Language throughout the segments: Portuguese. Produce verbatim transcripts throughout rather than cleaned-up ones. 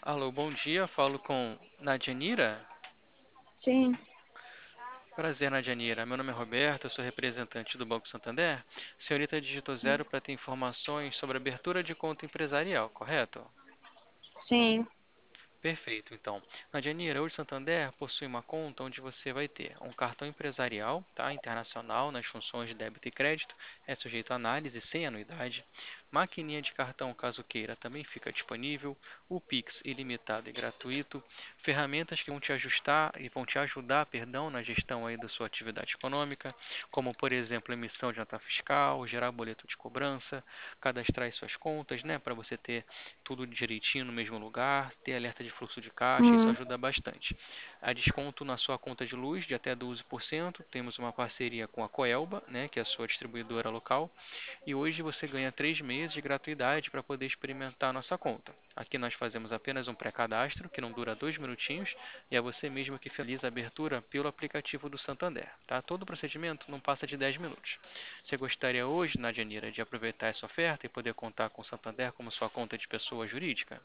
Alô, bom dia. Falo com Nadianira. Sim, Prazer, Nadianira. Meu nome é Roberto, eu sou representante do Banco Santander. Senhorita digitou zero para ter informações sobre abertura de conta empresarial, correto? sim. Perfeito, então. Nadianira, hoje o Santander possui uma conta onde você vai ter um cartão empresarial, tá, internacional, nas funções de débito e crédito, é sujeito a análise sem anuidade. Maquininha de cartão, caso queira, também fica disponível. O Pix ilimitado e gratuito. Ferramentas que vão te ajustar e vão te ajudar, perdão, na gestão aí da sua atividade econômica, como por exemplo, emissão de nota fiscal, gerar boleto de cobrança, cadastrar as suas contas, né, para você ter tudo direitinho no mesmo lugar, ter alerta de fluxo de caixa, isso Hum, ajuda bastante. Há desconto na sua conta de luz de até doze por cento. Temos uma parceria com a Coelba, né, que é a sua distribuidora local, e hoje você ganha três meses de gratuidade para poder experimentar a nossa conta. Aqui nós fazemos apenas um pré-cadastro, que não dura dois minutinhos, e é você mesmo que finaliza a abertura pelo aplicativo do Santander. Tá? Todo o procedimento não passa de dez minutos. Você gostaria hoje, Nadianira, de aproveitar essa oferta e poder contar com o Santander como sua conta de pessoa jurídica?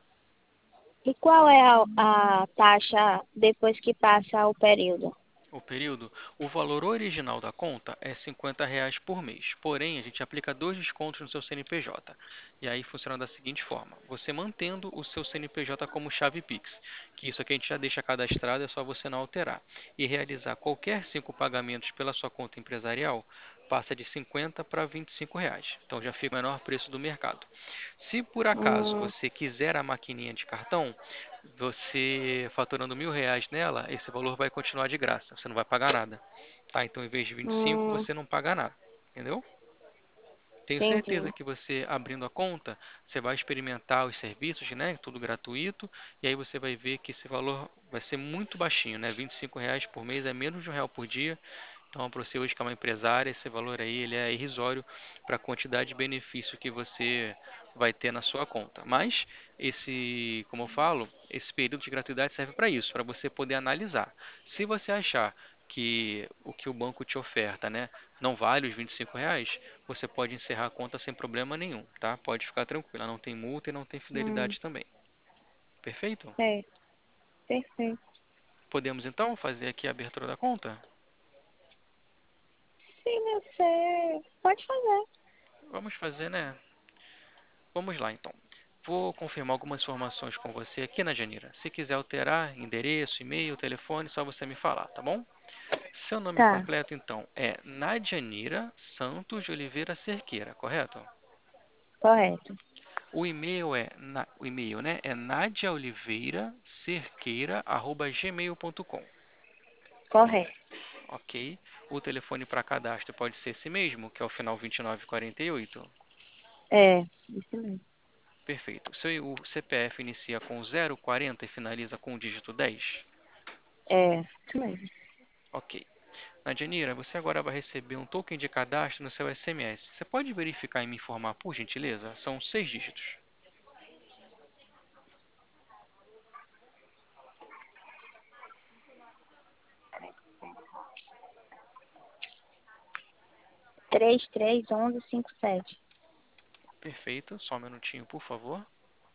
e qual é a, a taxa depois que passa o período? O período, o valor original da conta é cinquenta reais por mês. Porém, a gente aplica dois descontos no seu C N P J. E aí funciona da seguinte forma: você mantendo o seu C N P J como chave Pix, que isso aqui a gente já deixa cadastrado, é só você não alterar, e realizar qualquer cinco pagamentos pela sua conta empresarial, passa de cinquenta para vinte e cinco reais. Então já fica o menor preço do mercado. Se por acaso Hum, você quiser a maquininha de cartão, você faturando mil reais nela, esse valor vai continuar de graça. Você não vai pagar nada. Tá? Então, em vez de vinte e cinco, hum, você não paga nada. Entendeu? Tenho certeza entendi. que você abrindo a conta, você vai experimentar os serviços, né? Tudo gratuito. E aí você vai ver que esse valor vai ser muito baixinho, né? vinte e cinco reais por mês é menos de um real por dia. Então, para você hoje que é uma empresária, esse valor aí ele é irrisório para a quantidade de benefício que você vai ter na sua conta. Mas esse, como eu falo, esse período de gratuidade serve para isso, para você poder analisar. Se você achar que o que o banco te oferta, né, não vale os vinte e cinco reais, você pode encerrar a conta sem problema nenhum, tá? Pode ficar tranquila, não tem multa e não tem Hum, fidelidade também. Perfeito? é, perfeito. Podemos então fazer aqui a abertura da conta? Sim, você pode fazer. Vamos fazer, né? Vamos lá, então. Vou confirmar algumas informações com você aqui na Janira. Se quiser alterar endereço, e-mail, telefone, só você me falar, tá bom? Seu nome Tá, completo, então, é Nadianira Santos de Oliveira Cerqueira, correto? correto. O e-mail é na- o e-mail, né? É nadiaoliveiracerqueira@gmail.com. Correto. Ok? O telefone para cadastro pode ser esse mesmo, que é o final vinte e nove quarenta e oito. É, isso mesmo. Perfeito. Seu o C P F inicia com zero quarenta e finaliza com o dígito dez. É, isso mesmo. Ok. Nadianira, você agora vai receber um token de cadastro no seu S M S. Você pode verificar e me informar, por gentileza? São seis dígitos. Três, três, onze, cinco, sete. Perfeito. Só um minutinho, por favor.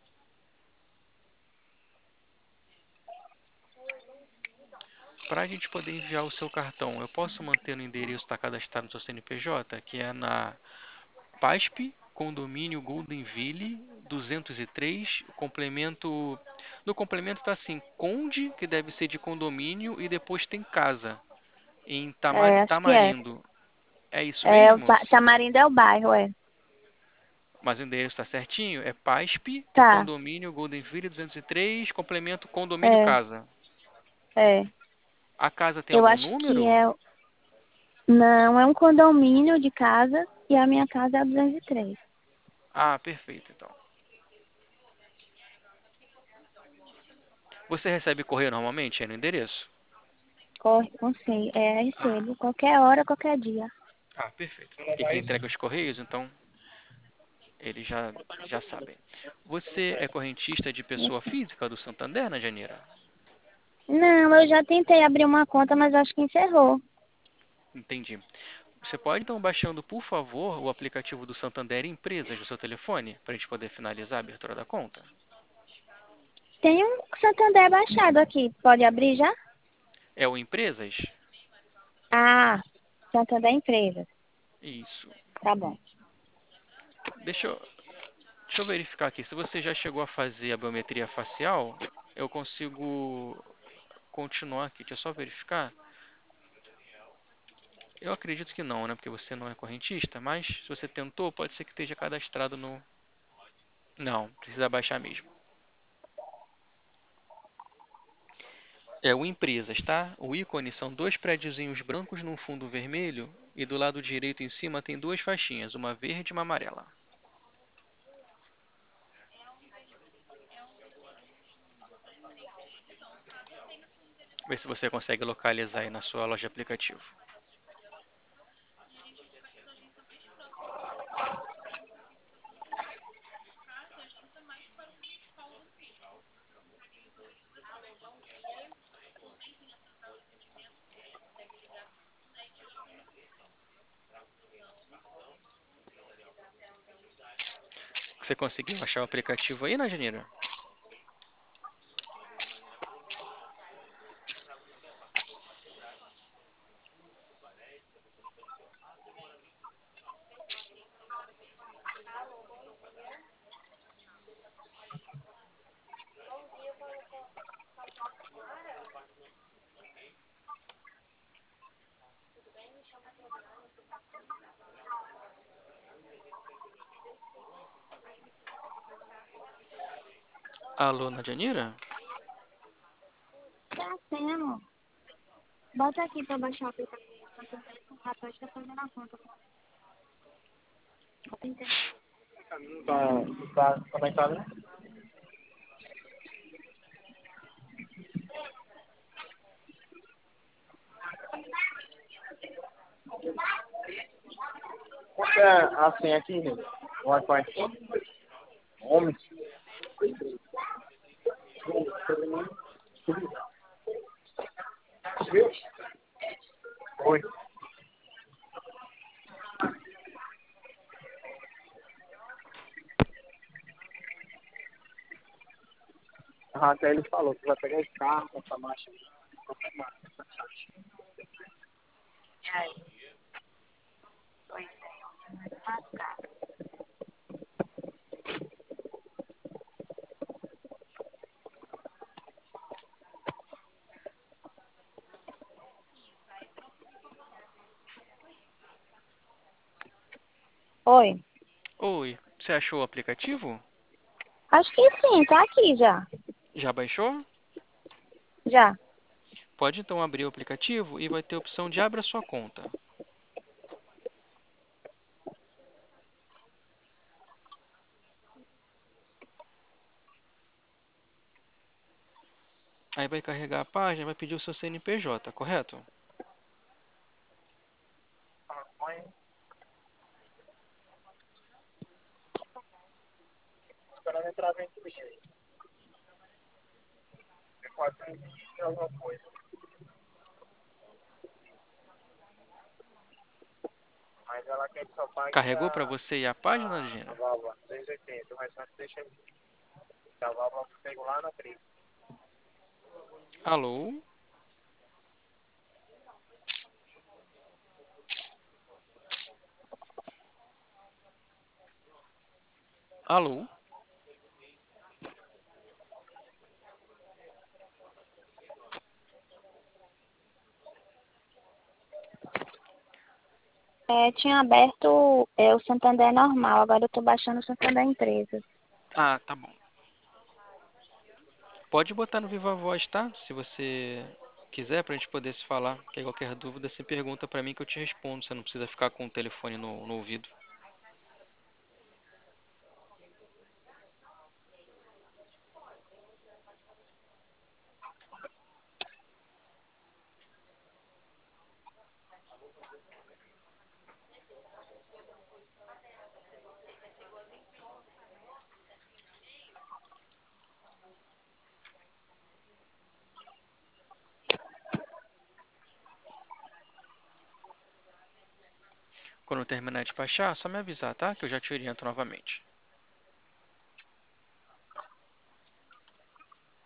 Para a gente poder enviar o seu cartão, eu posso manter no endereço que está cadastrado no seu C N P J, que é na PASP, Condomínio Goldenville, duzentos e três, o complemento... No complemento está assim, Conde, que deve ser de condomínio, e depois tem casa, em Tamar- É, acho que é. Tamarindo. É isso É, o mesmo? ba- Tamarindo é o bairro, é. Mas o endereço está certinho? É PASP, Tá, Condomínio Goldenville duzentos e três, complemento Condomínio é, Casa. é. A casa tem Eu algum acho que número? é. Não, é um condomínio de casa e a minha casa é a duzentos e três. Ah, perfeito, então. Você recebe correio normalmente aí no endereço? Corre, não sei, é, Ah, recebo. Qualquer hora, qualquer dia. ah, perfeito. Porque quem entrega os correios, então eles já, já sabem. Você é correntista de pessoa física do Santander, na Janeira? Não, eu já tentei abrir uma conta, mas acho que encerrou. Entendi. Você pode então baixando, por favor, o aplicativo do Santander Empresas no seu telefone, para a gente poder finalizar a abertura da conta? Tem um Santander baixado aqui. Pode abrir já? É o Empresas? Ah, Santander Empresas. Isso. Tá bom. Deixa eu, deixa eu verificar aqui. Se você já chegou a fazer a biometria facial, eu consigo continuar aqui. Deixa eu só verificar. Eu acredito que não, né? Porque você não é correntista, mas se você tentou, pode ser que esteja cadastrado no... Não, precisa baixar mesmo. É o Empresas, tá? O ícone são dois prédiozinhos brancos num fundo vermelho e do lado direito em cima tem duas faixinhas, uma verde e uma amarela. Vê se você consegue localizar aí na sua loja de aplicativo. Você conseguiu achar o aplicativo aí, Najanira? Alô, Najanira? Tá sendo. Bota aqui pra baixar o aplicativo. O rapaz tá fazendo a conta. Tá, tá conectado, né? Qual que é a senha aqui, gente? O Wi-Fi. Homem. Oi. Ah, até ele falou que vai pegar esse carro, essa marcha. Oi. Oi, você achou o aplicativo? Acho que sim, tá aqui já. Já baixou? Já. Pode então abrir o aplicativo e vai ter a opção de abra sua conta. Aí vai carregar a página e vai pedir o seu C N P J, correto? Esperando entrar dentro do jeito. É quase alguma coisa. Mas ela quer que só pague Carregou para a, você aí a página, a, a Regina? válvula, duzentos e oitenta. O restante deixa aqui. A válvula eu pego lá na frente. Alô? Alô? É, tinha aberto é, o Santander normal, agora eu tô baixando o Santander Empresas. Ah, tá bom. Pode botar no Viva Voz, tá? Se você quiser, pra gente poder se falar. Que qualquer dúvida, você pergunta pra mim que eu te respondo. Você não precisa ficar com o telefone no, no ouvido. Quando eu terminar de baixar, só me avisar, tá? Que eu já te oriento novamente.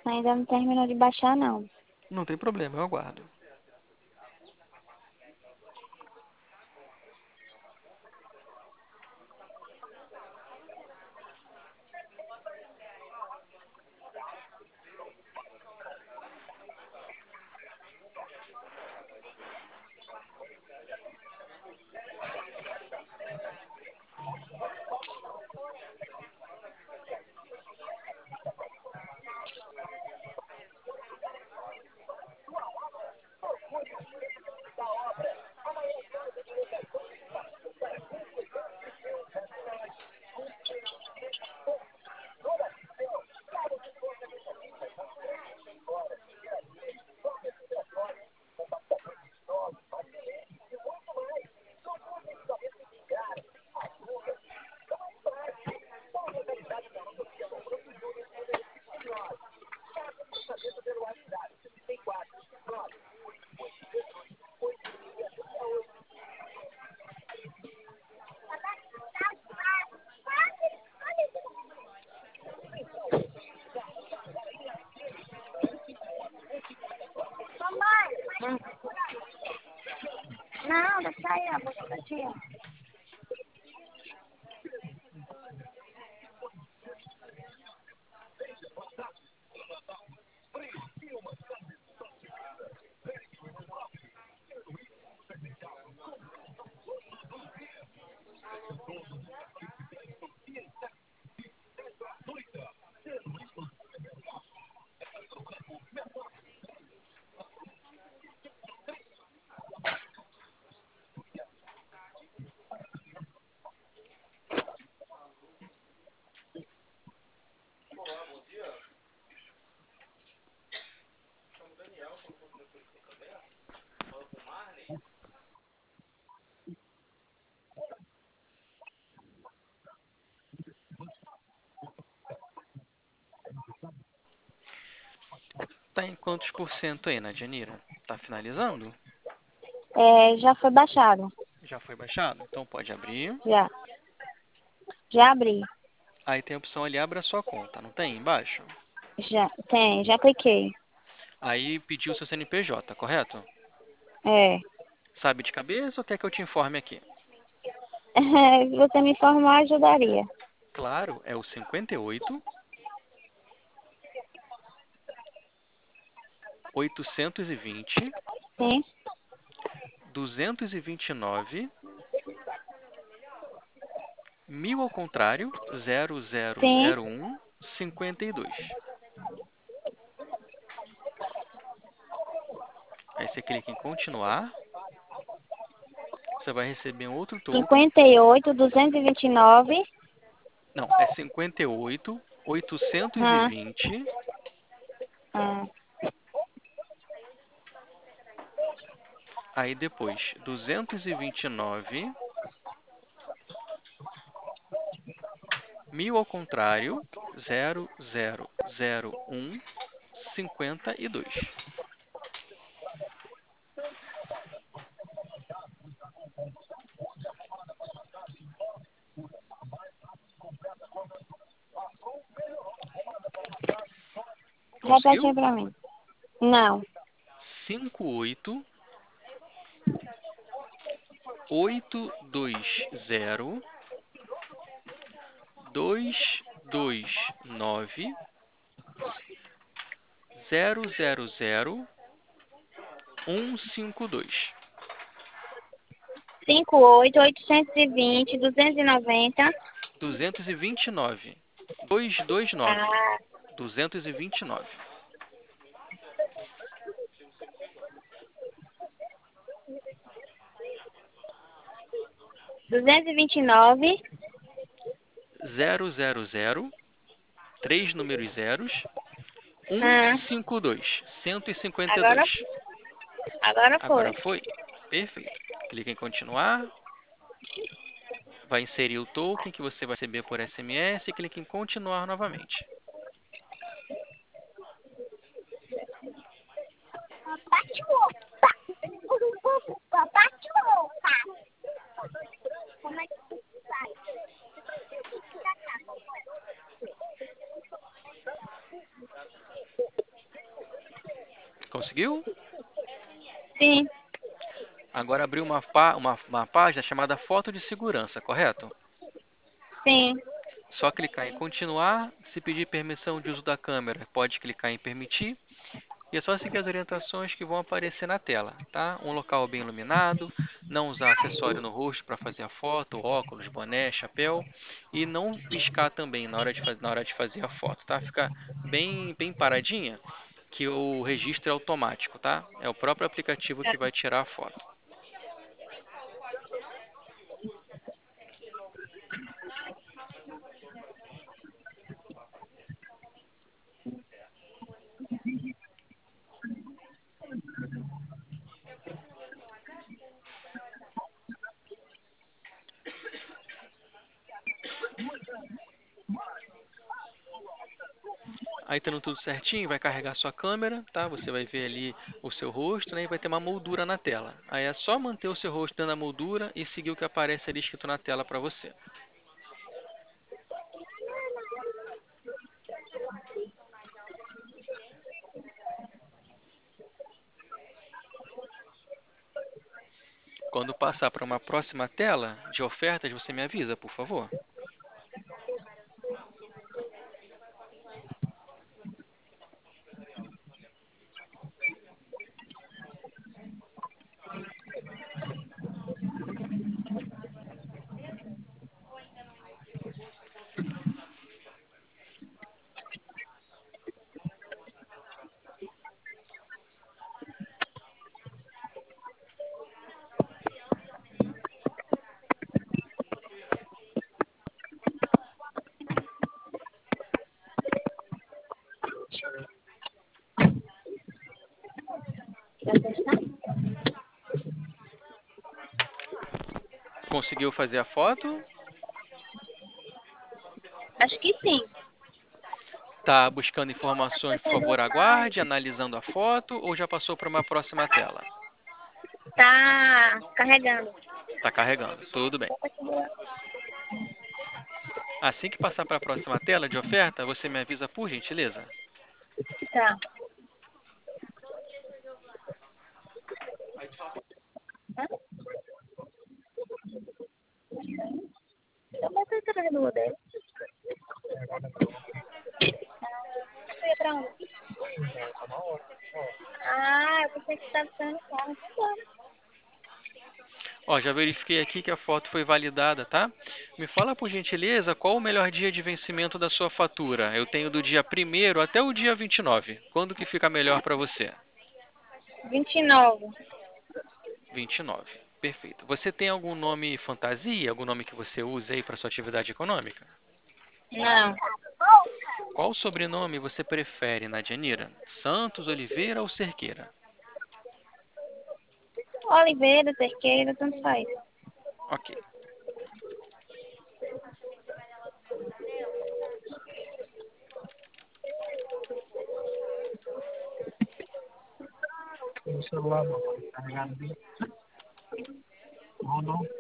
Ainda não terminou de baixar, não. Não tem problema, eu aguardo. Hum. Não, deixa aí, ó. Vou pra tia. Tá em quantos por cento aí, Nadianira? Tá finalizando? É, já foi baixado. Já foi baixado? Então pode abrir. Já. Já abri. Aí tem a opção ali, abra sua conta, não tem? Embaixo. Já. Tem, já cliquei. Aí pediu seu C N P J, correto? É. Sabe de cabeça ou quer que eu te informe aqui? Se você me informar, ajudaria. Claro, é o cinquenta e oito, oitocentos e vinte, Sim. duzentos e vinte e nove, mil ao contrário, zero zero Sim. zero um, cinquenta e dois. Aí você clica em continuar. Você vai receber um outro token. cinquenta e oito, duzentos e vinte e nove. Não, é cinquenta e oito, oitocentos e Ah, vinte, ah. aí depois duzentos e vinte e nove, mil ao contrário, zero zero zero um, cinquenta e dois. Repete Conseguiu? aí pra mim. Não. cinco oito, oito dois zero, dois dois nove, zero zero zero, um cinco dois. cinco oito, oitocentos e vinte, duzentos e noventa. duzentos e vinte e nove. duzentos e vinte e nove. Ah, duzentos e vinte e nove. duzentos e vinte e nove. zero zero zero, três números zeros, Ah, cento e cinquenta e dois. cento e cinquenta e agora, dois. agora Agora foi. foi? Perfeito. Clique em continuar. Vai inserir o token que você vai receber por S M S e clique em continuar novamente. Como é que sai? Conseguiu? Sim, Agora abriu uma, pá- uma, uma página chamada Foto de Segurança, correto? sim. Só clicar em continuar. Se pedir permissão de uso da câmera, pode clicar em permitir. E é só seguir as orientações que vão aparecer na tela, tá? Um local bem iluminado, não usar acessório no rosto para fazer a foto, óculos, boné, chapéu e não piscar também na hora de, faz- na hora de fazer a foto, tá? Ficar bem, bem paradinha, que o registro é automático, tá? É o próprio aplicativo que vai tirar a foto. Aí tendo tudo certinho, vai carregar sua câmera, tá? Você vai ver ali o seu rosto, né? E vai ter uma moldura na tela. Aí é só manter o seu rosto dentro da moldura e seguir o que aparece ali escrito na tela para você. Quando passar para uma próxima tela de ofertas, você me avisa, por favor. Já testar? Conseguiu fazer a foto? Acho que sim. Está buscando informações, por favor, aguarde, analisando a foto ou já passou para uma próxima tela? Tá carregando. Está carregando, tudo bem. Assim que passar para a próxima tela de oferta, você me avisa por gentileza. Tá. Hã? Eu vou ter atrás do modelo. Você ia pra onde? Ah, eu pensei que estava ficando no carro. Tá. Ó, já verifiquei aqui que a foto foi validada, tá? Me fala por gentileza qual o melhor dia de vencimento da sua fatura. Eu tenho do dia primeiro até o dia vinte e nove. Quando que fica melhor para você? vinte e nove. vinte e nove. Perfeito. Você tem algum nome fantasia, algum nome que você use aí para sua atividade econômica? Não. Qual sobrenome você prefere, Nadianira? Santos, Oliveira ou Cerqueira? Oliveira, Cerqueira, tanto faz. Ok. O celular, mano, carregado bem. Não, não.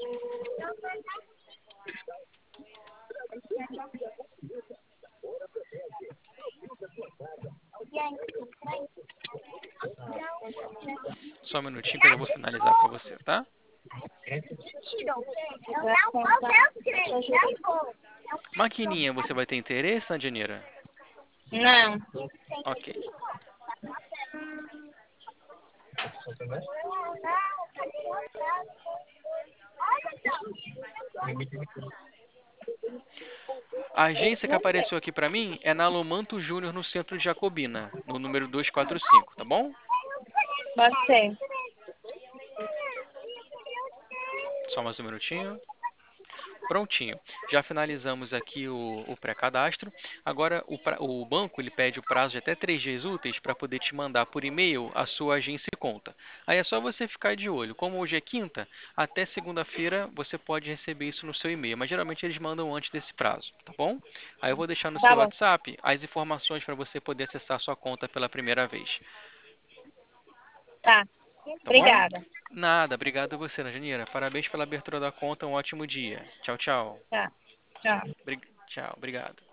Só um minutinho que eu já vou finalizar para você, tá? Maquininha, você vai ter interesse, Nadianira? Não. Ok. A agência que apareceu aqui para mim é na Lomanto Júnior, no centro de Jacobina, no número duzentos e quarenta e cinco, tá bom? Pode ser. Só mais um minutinho. Prontinho. Já finalizamos aqui o, o pré-cadastro. Agora o, pra- o banco ele pede o prazo de até três dias úteis para poder te mandar por e-mail a sua agência e conta. Aí é só você ficar de olho. Como hoje é quinta, até segunda-feira você pode receber isso no seu e-mail. Mas geralmente eles mandam antes desse prazo, tá bom? Aí eu vou deixar no Tá seu bom. WhatsApp as informações para você poder acessar a sua conta pela primeira vez. Tá. Tá bom? Obrigada. Nada, obrigado a você, Janira. Parabéns pela abertura da conta, um ótimo dia. Tchau, tchau. Tá. Tchau. Bri- Tchau, obrigado.